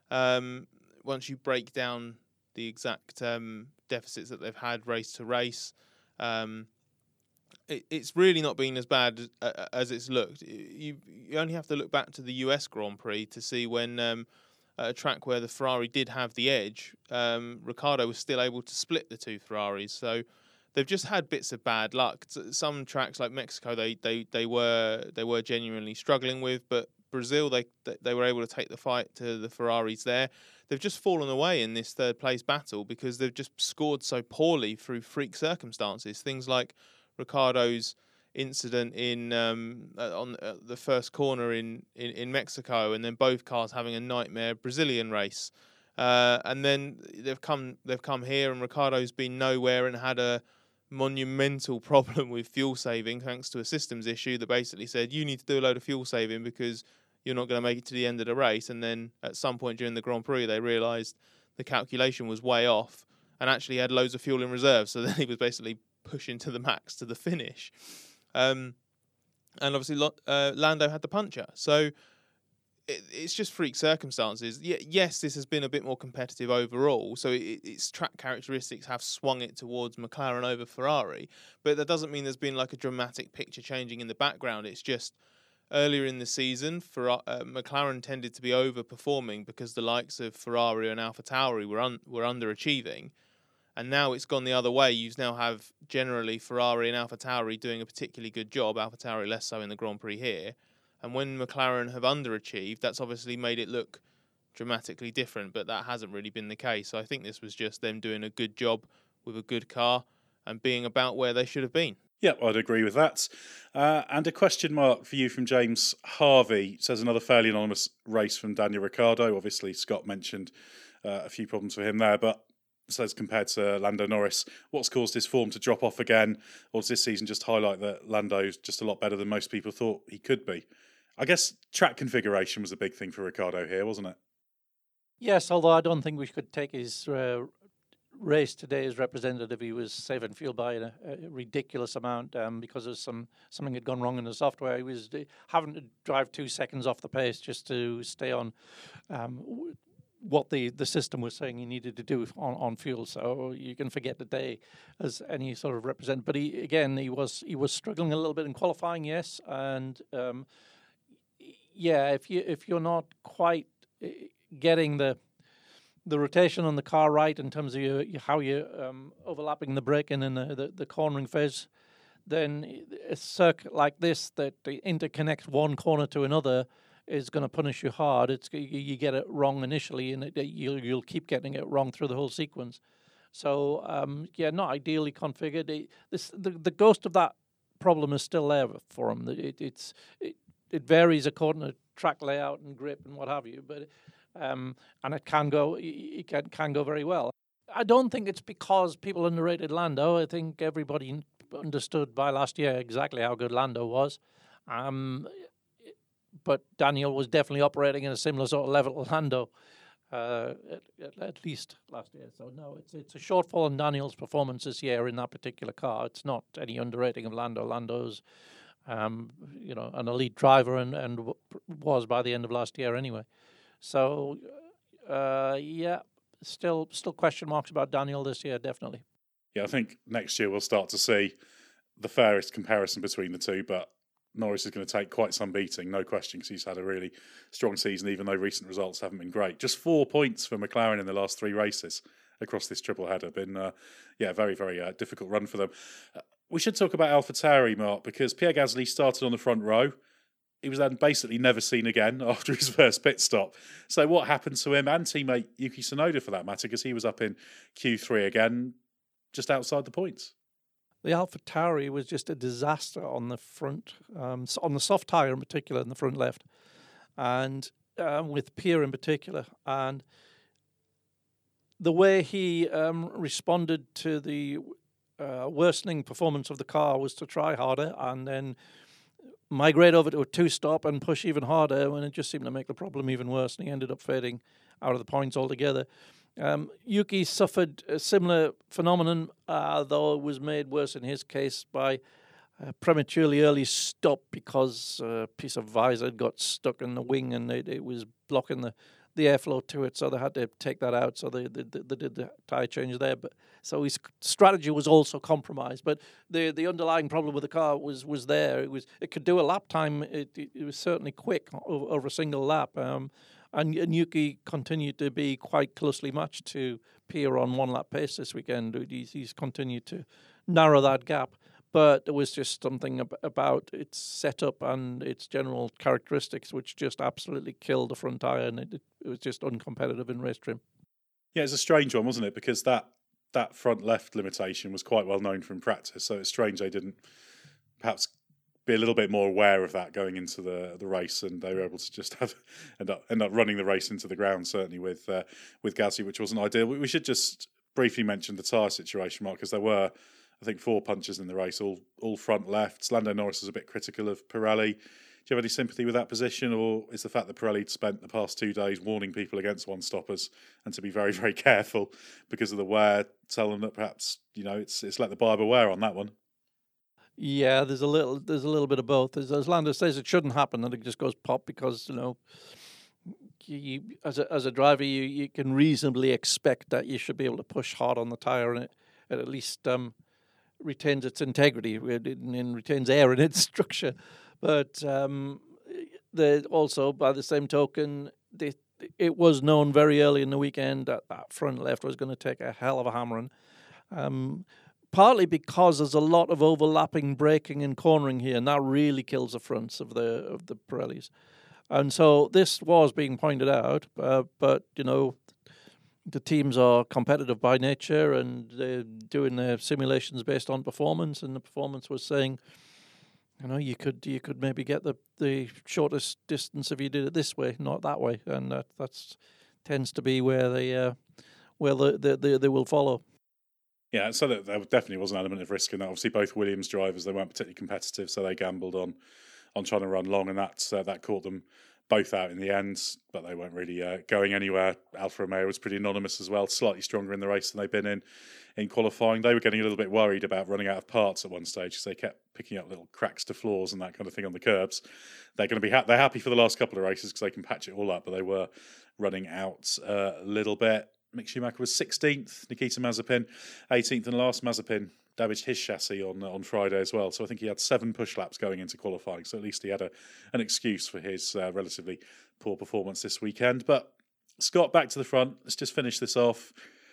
S6: Um, once you break down the exact um, deficits that they've had race to race, um, it, it's really not been as bad as, uh, as it's looked. You, you only have to look back to the U S Grand Prix to see when um, at a track where the Ferrari did have the edge, um, Ricciardo was still able to split the two Ferraris. So they've just had bits of bad luck. Some tracks like Mexico, they they they were they were genuinely struggling with, but Brazil, they they were able to take the fight to the Ferraris there. They've just fallen away in this third place battle because they've just scored so poorly through freak circumstances. Things like Ricciardo's incident in um, on uh, the first corner in, in, in Mexico, and then both cars having a nightmare Brazilian race. Uh, and then they've come they've come here, and Ricciardo's been nowhere and had a monumental problem with fuel saving thanks to a systems issue that basically said you need to do a load of fuel saving because you're not going to make it to the end of the race. And then at some point during the Grand Prix, they realised the calculation was way off and actually had loads of fuel in reserve. So then he was basically pushing to the max to the finish. Um, and obviously uh, Lando had the puncher. So it, it's just freak circumstances. Y- yes, this has been a bit more competitive overall. So it, its track characteristics have swung it towards McLaren over Ferrari. But that doesn't mean there's been like a dramatic picture changing in the background. It's just earlier in the season, for, uh, McLaren tended to be overperforming because the likes of Ferrari and AlphaTauri were un- were underachieving. And now it's gone the other way. You now have generally Ferrari and AlphaTauri doing a particularly good job, AlphaTauri less so in the Grand Prix here. And when McLaren have underachieved, that's obviously made it look dramatically different, but that hasn't really been the case. So I think this was just them doing a good job with a good car and being about where they should have been.
S5: Yeah, I'd agree with that. Uh, and a question mark for you from James Harvey. It says another fairly anonymous race from Daniel Ricciardo. Obviously, Scott mentioned uh, a few problems for him there, but says compared to Lando Norris, what's caused his form to drop off again? Or does this season just highlight that Lando's just a lot better than most people thought he could be? I guess track configuration was a big thing for Ricciardo here, wasn't it?
S7: Yes, although I don't think we could take his uh, race today as representative. He was saving fuel by a, a ridiculous amount um, because of some something had gone wrong in the software. He was having to drive two seconds off the pace just to stay on um, w- what the, the system was saying he needed to do on, on fuel. So you can forget the day as any sort of represent. But he again, he was he was struggling a little bit in qualifying, yes, and um, yeah, if you if you're not quite getting the the rotation on the car right in terms of your, how you're um, overlapping the braking and the, the, the cornering phase, then a circuit like this that interconnects one corner to another is going to punish you hard. It's you get it wrong initially, and it, you'll you'll keep getting it wrong through the whole sequence. So um, yeah, not ideally configured. It, this the, the ghost of that problem is still there for him. It, it's it, it varies according to track layout and grip and what have you, but. Um, and it can go, it can, can go very well. I don't think it's because people underrated Lando. I think everybody understood by last year exactly how good Lando was. Um, but Daniel was definitely operating at a similar sort of level to Lando, uh, at, at least last year. So no, it's it's a shortfall in Daniel's performance this year in that particular car. It's not any underrating of Lando. Lando's, um, you know, an elite driver and and w- was by the end of last year anyway. So, uh, yeah, still still question marks about Daniel this year, definitely.
S5: Yeah, I think next year we'll start to see the fairest comparison between the two, but Norris is going to take quite some beating, no question, because he's had a really strong season, even though recent results haven't been great. Just four points for McLaren in the last three races across this triple header. Been, uh, yeah, very, very uh, difficult run for them. Uh, we should talk about AlphaTauri, Mark, because Pierre Gasly started on the front row. He was then basically never seen again after his first pit stop. So what happened to him and teammate Yuki Tsunoda for that matter, because he was up in Q three again, just outside the points.
S7: The AlphaTauri was just a disaster on the front, um, on the soft tyre in particular, in the front left, and um, with Pierre in particular. And the way he um, responded to the uh, worsening performance of the car was to try harder and then migrate over to a two-stop and push even harder, when it just seemed to make the problem even worse, and he ended up fading out of the points altogether. Um, Yuki suffered a similar phenomenon, uh, though it was made worse in his case by a prematurely early stop because a piece of visor got stuck in the wing and it, it was blocking the, the airflow to it, so they had to take that out. So they, they, they did the tyre change there. But so his strategy was also compromised. But the the underlying problem with the car was was there. It was it could do a lap time. It it, it was certainly quick over, over a single lap. Um, And, and Yuki continued to be quite closely matched to Pierre on one-lap pace this weekend. He's, he's continued to narrow that gap. But there was just something ab- about its setup and its general characteristics which just absolutely killed the front tyre, and it, it was just uncompetitive in race trim.
S5: Yeah, it's a strange one, wasn't it? Because that, that front left limitation was quite well known from practice, so it's strange they didn't perhaps be a little bit more aware of that going into the the race, and they were able to just have end up end up running the race into the ground. Certainly with uh, with Gasly, which wasn't ideal. We should just briefly mention the tyre situation, Mark, because there were, I think, four punches in the race, all all front lefts. Lando Norris was a bit critical of Pirelli. Do you have any sympathy with that position, or is the fact that Pirelli spent the past two days warning people against one stoppers and to be very very careful because of the wear, tell them that perhaps you know it's it's let the buyer beware on that one?
S7: Yeah, there's a little, there's a little bit of both. As, as Lando says, it shouldn't happen, and it just goes pop because you know, you, as a as a driver, you, you can reasonably expect that you should be able to push hard on the tire, and it, it at least um, retains its integrity and, and retains air in its structure. But um, the also by the same token, the, it was known very early in the weekend that that front left was going to take a hell of a hammering. Um, Partly because there's a lot of overlapping braking and cornering here, and that really kills the fronts of the of the Pirellis. And so this was being pointed out, uh, but you know, the teams are competitive by nature, and they're doing their simulations based on performance. And the performance was saying, you know, you could you could maybe get the, the shortest distance if you did it this way, not that way, and that that's tends to be where they uh, where the, the, the, they will follow.
S5: Yeah, so there definitely was an element of risk in that. Obviously, both Williams drivers, they weren't particularly competitive, so they gambled on on trying to run long, and that uh, that caught them both out in the end. But they weren't really uh, going anywhere. Alfa Romeo was pretty anonymous as well, slightly stronger in the race than they've been in in qualifying. They were getting a little bit worried about running out of parts at one stage because they kept picking up little cracks to floors and that kind of thing on the curbs. They're going to be ha- they're happy for the last couple of races because they can patch it all up, but they were running out uh, a little bit. Mick Schumacher was sixteenth, Nikita Mazepin eighteenth, and last Mazepin damaged his chassis on on Friday as well. So I think he had seven push laps going into qualifying. So at least he had a an excuse for his uh, relatively poor performance this weekend. But Scott, back to the front. Let's just finish this off.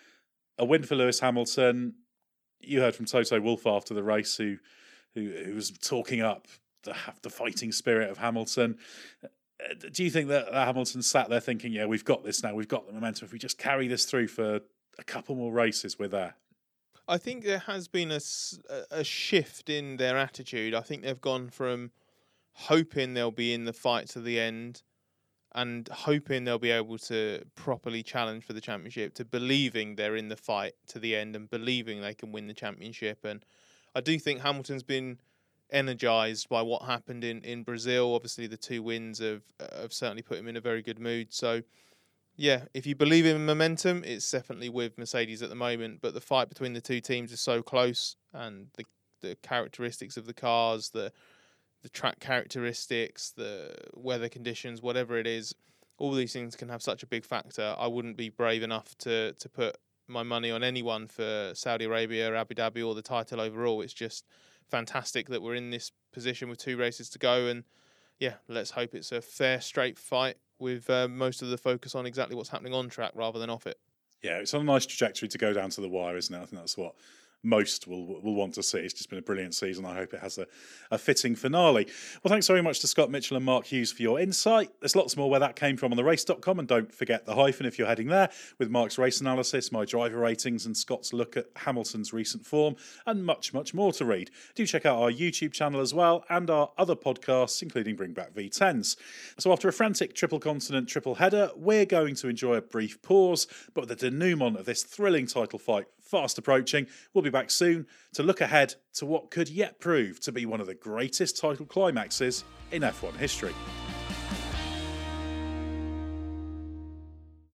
S5: A win for Lewis Hamilton. You heard from Toto Wolff after the race, who who, who was talking up the the fighting spirit of Hamilton. Do you think that Hamilton sat there thinking, yeah, we've got this now, we've got the momentum, if we just carry this through for a couple more races, we're there?
S6: I think there has been a, a shift in their attitude. I think they've gone from hoping they'll be in the fight to the end and hoping they'll be able to properly challenge for the championship to believing they're in the fight to the end and believing they can win the championship. And I do think Hamilton's been energised by what happened in, in Brazil. Obviously, the two wins have, have certainly put him in a very good mood. So, yeah, if you believe in momentum, it's definitely with Mercedes at the moment. But the fight between the two teams is so close, and the the characteristics of the cars, the the track characteristics, the weather conditions, whatever it is, all these things can have such a big factor. I wouldn't be brave enough to to put my money on anyone for Saudi Arabia, Abu Dhabi, or the title overall. It's just fantastic that we're in this position with two races to go, and yeah, let's hope it's a fair, straight fight with uh, most of the focus on exactly what's happening on track rather than off it.
S5: Yeah, it's on a nice trajectory to go down to the wire, isn't it? I think that's what most will will want to see. It's just been a brilliant season. I hope it has a, a fitting finale. Well, thanks very much to Scott Mitchell and Mark Hughes for your insight. There's lots more where that came from on the race dot com, and don't forget the hyphen if you're heading there, with Mark's race analysis, my driver ratings, and Scott's look at Hamilton's recent form, and much, much more to read. Do check out our YouTube channel as well, and our other podcasts, including Bring Back V tens. So after a frantic triple continent triple header, we're going to enjoy a brief pause, but with the denouement of this thrilling title fight fast approaching, we'll be back soon to look ahead to what could yet prove to be one of the greatest title climaxes in F one history.